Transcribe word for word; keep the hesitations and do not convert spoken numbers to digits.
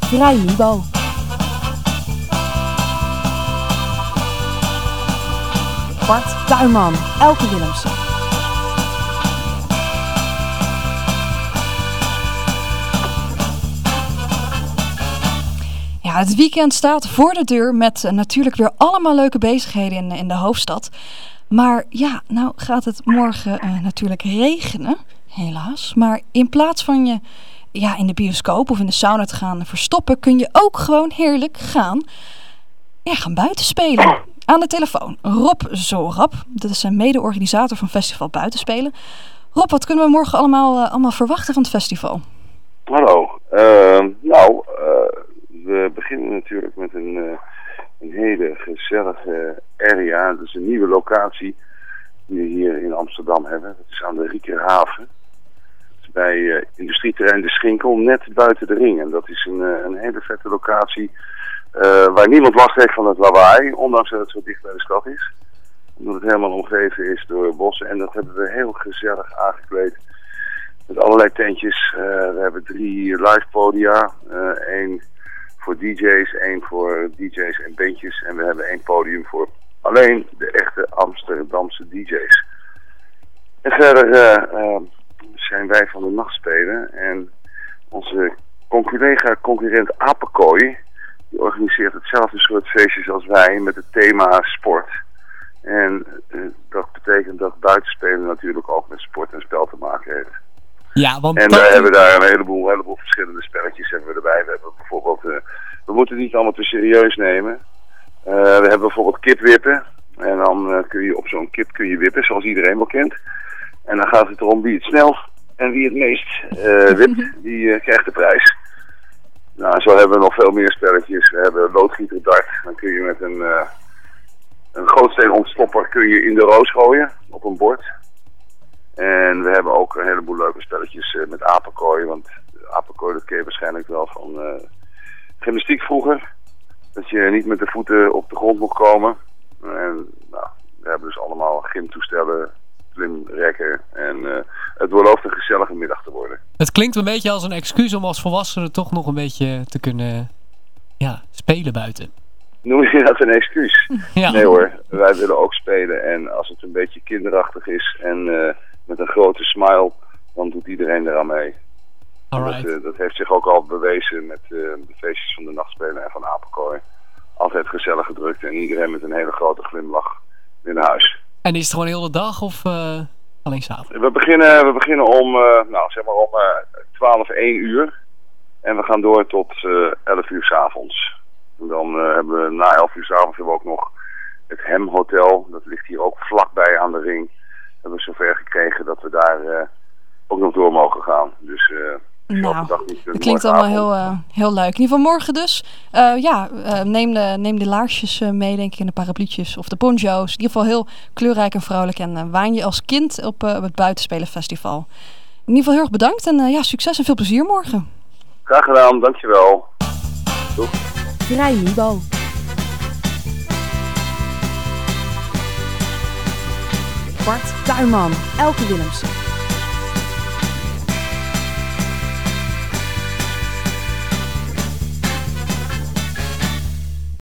Vrij Mibo. Bart Tuinman, Elke Willemsen. Ja, het weekend staat voor de deur met uh, natuurlijk weer allemaal leuke bezigheden in, in de hoofdstad. Maar ja, nou gaat het morgen uh, natuurlijk regenen, helaas. Maar in plaats van je ja, in de bioscoop of in de sauna te gaan verstoppen, kun je ook gewoon heerlijk gaan, ja, gaan buiten spelen. Aan de telefoon Rob Zorap, dat is een mede-organisator van Festival Buitenspelen. Rob, wat kunnen we morgen allemaal, uh, allemaal verwachten van het festival? Hallo, uh, nou, uh, we beginnen natuurlijk met een, uh, een hele gezellige area. Dat is een nieuwe locatie die we hier in Amsterdam hebben. Dat is aan de Riekerhaven. Bij uh, industrieterrein De Schinkel, net buiten de ring. En dat is een, uh, een hele vette locatie uh, waar niemand last heeft van het lawaai, ondanks dat het zo dicht bij de stad is. Omdat het helemaal omgeven is door bossen. En dat hebben we heel gezellig aangekleed met allerlei tentjes. Uh, we hebben drie live podia. Eén uh, voor D J's, één voor D J's en bandjes. En we hebben één podium voor alleen de echte Amsterdamse D J's. En verder Uh, uh, zijn wij van de Nachtspelen en onze collega-concurrent Apenkooi, die organiseert hetzelfde soort feestjes als wij met het thema sport. En uh, dat betekent dat buitenspelen natuurlijk ook met sport en spel te maken heeft. Ja, want en dat... we hebben daar een heleboel, heleboel verschillende spelletjes hebben we erbij. We hebben bijvoorbeeld, uh, we moeten het niet allemaal te serieus nemen. Uh, we hebben bijvoorbeeld kipwippen. En dan uh, kun je op zo'n kip kun je wippen, zoals iedereen wel kent. En dan gaat het erom wie het snelst en wie het meest uh, wipt, die uh, krijgt de prijs. Nou, zo hebben we nog veel meer spelletjes. We hebben loodgieter dart. Dan kun je met een, uh, een gootsteen ontstopper kun je in de roos gooien op een bord. En we hebben ook een heleboel leuke spelletjes uh, met apenkooi. Want apenkooi, dat ken je waarschijnlijk wel van uh, gymnastiek vroeger. Dat je niet met de voeten op de grond moet komen. En nou, we hebben dus allemaal gymtoestellen, klimrekken en uh, het belooft een gezellige middag te worden. Het klinkt een beetje als een excuus om als volwassenen toch nog een beetje te kunnen ja, spelen buiten. Noem je dat een excuus? Ja. Nee hoor, wij willen ook spelen en als het een beetje kinderachtig is en uh, met een grote smile, dan doet iedereen eraan mee. Alright. Dat, uh, dat heeft zich ook al bewezen met uh, de feestjes van de Nachtspelen en van Apenkooi. Altijd gezellig gedrukt en iedereen met een hele grote glimlach weer naar huis. En is het gewoon heel de dag of uh, alleen s'avonds? We beginnen, we beginnen om, uh, nou zeg maar om uh, twaalf, één uur. En we gaan door tot uh, elf uur 's avonds. En dan uh, hebben we na elf uur 's avonds hebben we ook nog het Hem Hotel. Dat ligt hier ook vlakbij aan de ring. We hebben zover gekregen dat we daar uh, ook nog door mogen gaan. Dus uh, Nou, dag niet, dat klinkt allemaal heel, uh, heel leuk. In ieder geval morgen dus. Uh, ja, uh, neem, de, neem de laarsjes uh, mee, denk ik, en de parapluutjes of de poncho's. In ieder geval heel kleurrijk en vrolijk. En uh, waan je als kind op, uh, op het Buitenspelenfestival. In ieder geval heel erg bedankt. En uh, ja, succes en veel plezier morgen. Graag gedaan, dankjewel. Doeg. Vrij Mibo. Bart Tuinman, Elke Willemsen.